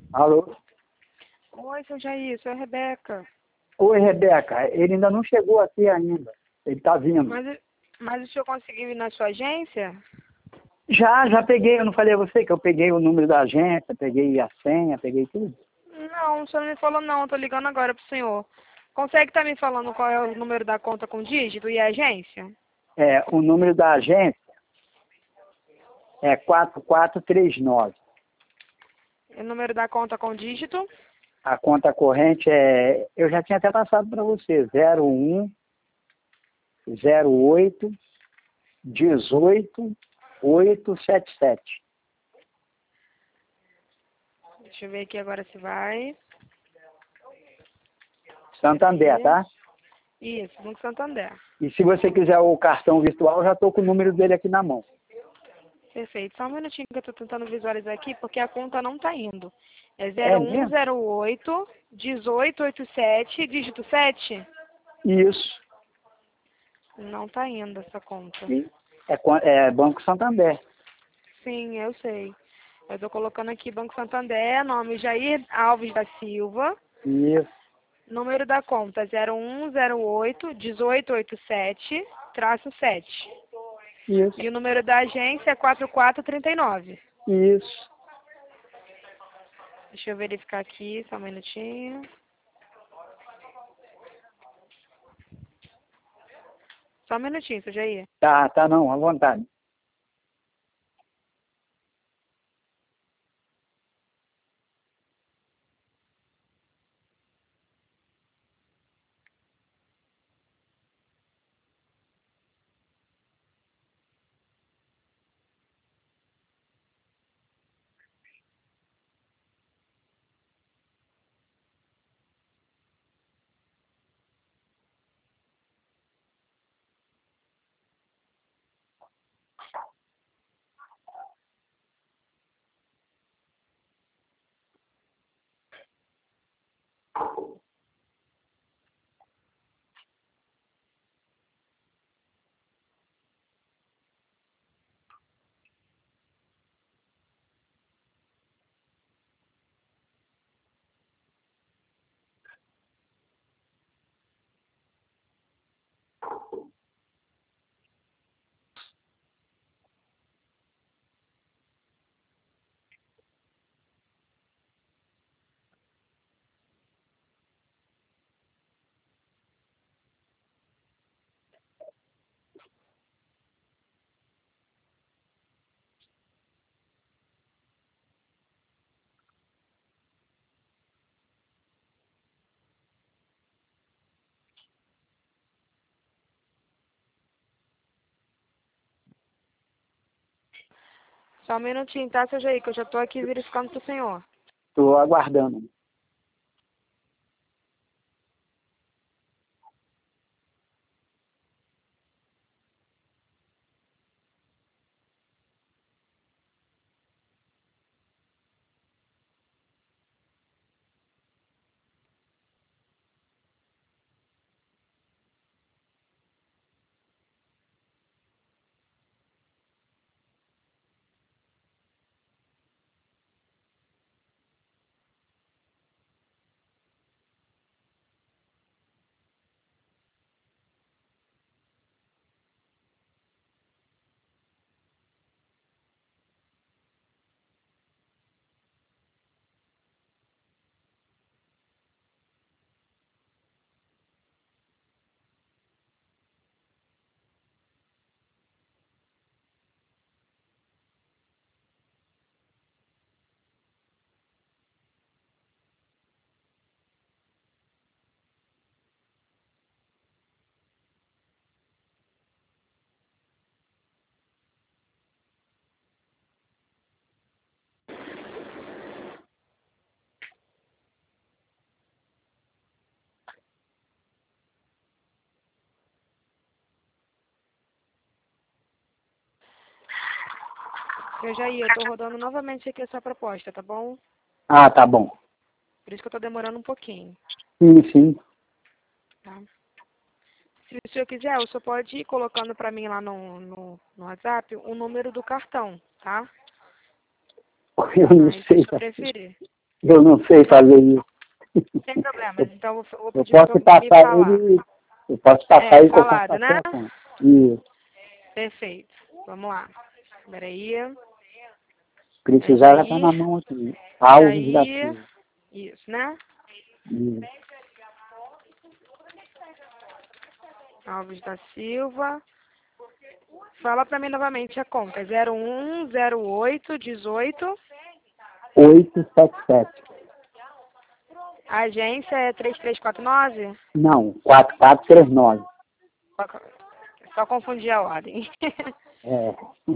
Alô? Oi, seu Jair, sou a Rebeca. Oi, Rebeca. Ele ainda não chegou aqui ainda. Ele está vindo. Mas o senhor conseguiu ir na sua agência? Já peguei. Eu não falei a você que eu peguei o número da agência, peguei a senha, peguei tudo? Não, o senhor não me falou não, tô ligando agora pro senhor. Consegue estar me falando qual é o número da conta com dígito e a agência? O número da agência é 4439. E o número da conta com dígito? A conta corrente eu já tinha até passado para você, 01 08 18 877. Deixa eu ver aqui agora se vai. Santander, tá? Isso, Banco Santander. E se você quiser o cartão virtual, eu já estou com o número dele aqui na mão. Perfeito. Só um minutinho que eu tô tentando visualizar aqui, porque a conta não tá indo. É É mesmo? 0108 1887, dígito 7? Isso. Não tá indo essa conta. É Banco Santander. Sim, eu sei. Eu tô colocando aqui Banco Santander, nome Jair Alves da Silva, Isso. número da conta 0108 1887 -7. Isso. E o número da agência é 4439. Isso. Deixa eu verificar aqui, só um minutinho. Só um minutinho, seu Jair. Tá não, à vontade. Só um minutinho, tá, seu Jair, que eu já tô aqui verificando pro senhor. Estou aguardando. Seu Jair, eu tô rodando novamente aqui essa proposta, tá bom? Ah, tá bom. Por isso que eu tô demorando um pouquinho, Sim. tá? Se o senhor quiser, o senhor pode ir colocando pra mim lá no WhatsApp o número do cartão, tá? Eu não Mas sei. deixa eu preferir. Eu não sei fazer isso. Sem problemas. Então, eu vou Eu pedir para posso me passar falar. ele. Eu posso passar ele que eu faço Falado, né? a conta. Isso. Perfeito. Vamos lá. Peraí. Precisar já tá na mão aqui. Alves da Jair. Silva. Isso, né? Isso. Alves da Silva. Fala para mim novamente a conta. 010818. 877. A agência é 3349? Não, 4439. Só confundi a ordem. É.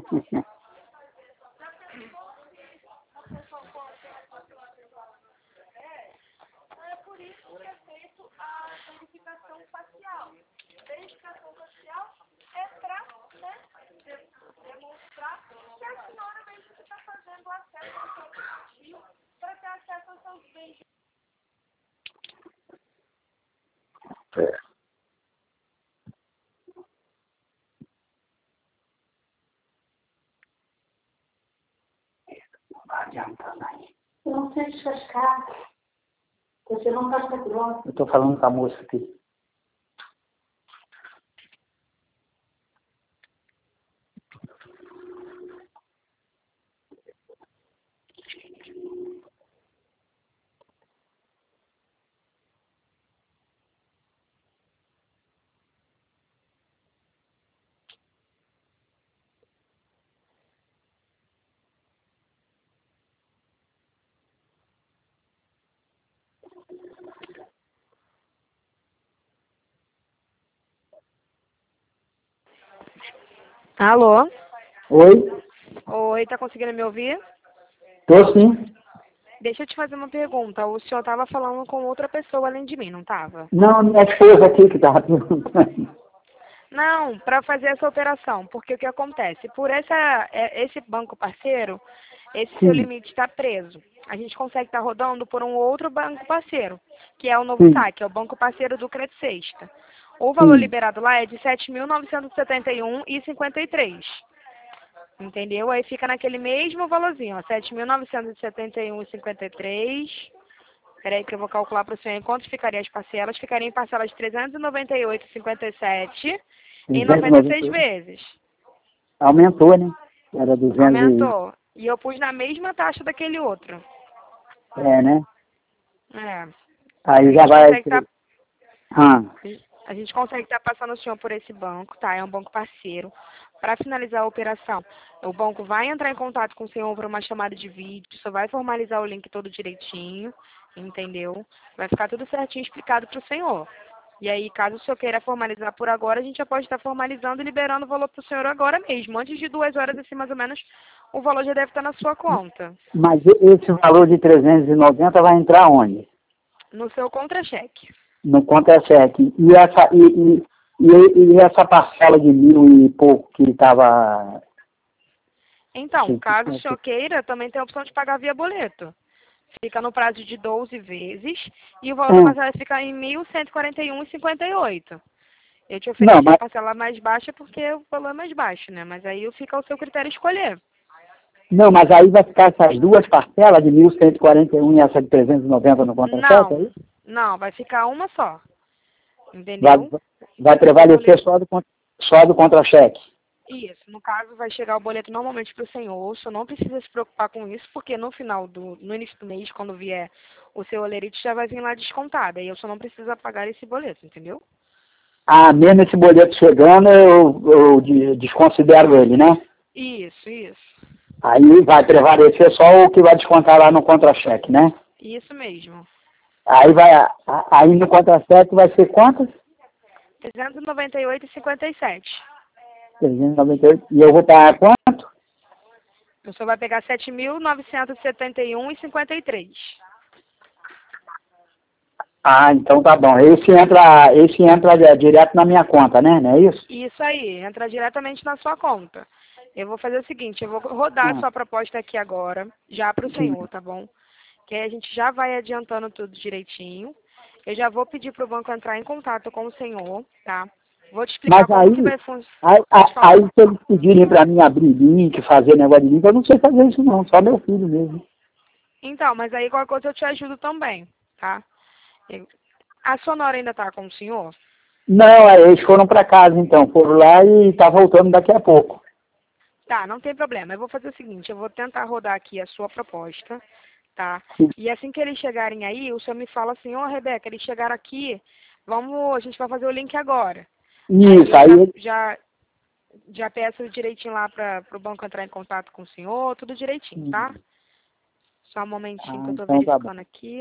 É. Não adianta, não. Eu não sei descascar. Você não casca grossa. Eu tô falando com a moça aqui. Alô? Oi? Oi, tá conseguindo me ouvir? Tô sim. Deixa eu te fazer uma pergunta. O senhor estava falando com outra pessoa além de mim, não estava? Não, minha esposa aqui que tava perguntando. Não, para fazer essa operação, porque o que acontece? Por esse banco parceiro, esse seu Sim, limite está preso. A gente consegue estar rodando por um outro banco parceiro, que é o Novo sim, Saque, é o banco parceiro do Credit Sexta. O valor sim. liberado lá é de 7.971,53. Entendeu? Aí fica naquele mesmo valorzinho, ó, 7.971,53. Peraí que eu vou calcular para o senhor em quanto ficaria as parcelas. Ficaria em parcelas de 398,57 em 96 298. vezes. Aumentou, né? Era 200 e... Aumentou. E eu pus na mesma taxa daquele outro. É, né? É. A Aí já gente vai... consegue estar Ah, passando o senhor por esse banco, tá? É um banco parceiro. Para finalizar a operação, o banco vai entrar em contato com o senhor por uma chamada de vídeo, só vai formalizar o link todo direitinho, entendeu? Vai ficar tudo certinho explicado para o senhor. E aí, caso o senhor queira formalizar por agora, a gente já pode estar formalizando e liberando o valor para o senhor agora mesmo. Antes de 2 horas, assim, mais ou menos, o valor já deve estar na sua conta. mas esse valor de 390 vai entrar onde? No seu contra-cheque. No contra-cheque. E essa parcela de 1.000 e pouco que estava... Então, caso o senhor queira, também tem a opção de pagar via boleto. Fica no prazo de 12 vezes e o valor da parcela fica em 1.141,58. Eu te Não, ofereci a mas, parcela mais baixa porque o valor é mais baixo, né? Mas aí fica ao seu critério escolher. não, mas aí vai ficar essas duas parcelas de 1.141 e essa de 390 no contra-cheque, é Não, isso? não, vai ficar uma só. Vai, Entendeu? vai O prevalecer boleto. só do contra-cheque. Isso, no caso vai chegar o boleto normalmente para o senhor, o senhor não precisa se preocupar com isso, porque no início do mês, quando vier o seu olerite, já vai vir lá descontado, aí o senhor não precisa pagar esse boleto, entendeu? Ah, mesmo esse boleto chegando, eu desconsidero ele, né? Isso, Aí vai prevalecer só o que vai descontar lá no contra-cheque, né? isso mesmo. Aí no contra-cheque vai ser quanto? 398,57. 398. E eu vou pagar quanto? O senhor vai pegar 7.971,53. Ah, então tá bom. Esse entra direto na minha conta, né? Não é isso? Isso aí, entra diretamente na sua conta. Eu vou fazer o seguinte, eu vou rodar a sua proposta aqui agora, já para o Sim. senhor, tá bom? Que aí a gente já vai adiantando tudo direitinho. Eu já vou pedir para o banco entrar em contato com o senhor, tá? Vou te explicar Mas como que vai funcionar. aí, Pode falar. aí se eles pedirem para mim abrir link, fazer negócio de link, eu não sei fazer isso não, só meu filho mesmo. Então, mas aí qualquer coisa eu te ajudo também, tá? A sua nora ainda tá com o senhor? Não, eles foram para casa então, foram lá e tá voltando daqui a pouco. Tá, não tem problema. Eu vou fazer o seguinte, eu vou tentar rodar aqui a sua proposta, tá? Sim. E assim que eles chegarem aí, o senhor me fala assim, ô Rebeca, eles chegaram aqui, a gente vai fazer o link agora. Isso, Aí eu aí já peço direitinho lá para o banco entrar em contato com o senhor, tudo direitinho, tá? Só um momentinho que eu tô então tá bom. verificando aqui.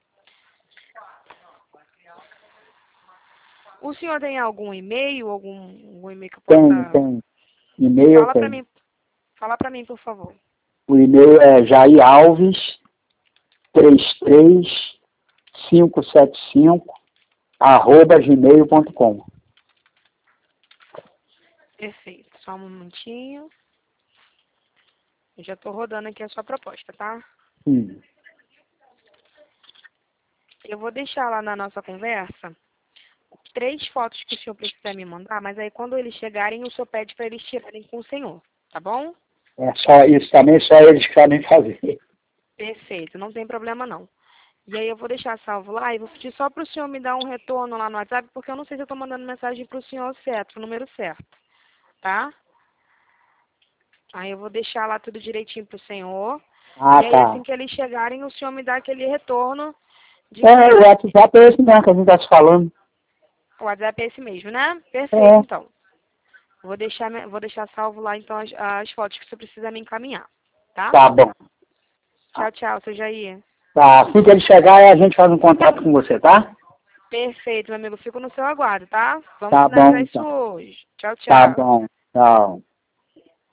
O senhor tem algum e-mail, algum e-mail que eu possa... Tem. E-mail tem. Fala pra mim, por favor. O e-mail é jairalves33575 @gmail.com. Perfeito. Só um momentinho. Eu já tô rodando aqui a sua proposta, tá? Sim. Eu vou deixar lá na nossa conversa 3 fotos que o senhor precisa me mandar, mas aí quando eles chegarem, o senhor pede para eles tirarem com o senhor, tá bom? É só isso também, só eles que sabem fazer. Perfeito, não tem problema não. E aí eu vou deixar salvo lá e vou pedir só para o senhor me dar um retorno lá no WhatsApp, porque eu não sei se eu estou mandando mensagem para o senhor certo, o número certo, tá? Aí eu vou deixar lá tudo direitinho para o senhor. Ah, E aí tá. assim que eles chegarem, o senhor me dá aquele retorno de O WhatsApp é esse mesmo que a gente tá se falando. O WhatsApp é esse mesmo, né? Perfeito, É. então. Vou deixar salvo lá, então, as fotos que você precisa me encaminhar, tá? Tá bom. Tchau, tchau, seu Jair. Tá, assim que ele chegar, a gente faz um contato com você, tá? Perfeito, meu amigo. Fico no seu aguardo, tá? Vamos Tá bom, finalizar isso então. hoje. Tchau, Tá tchau. bom. Tchau.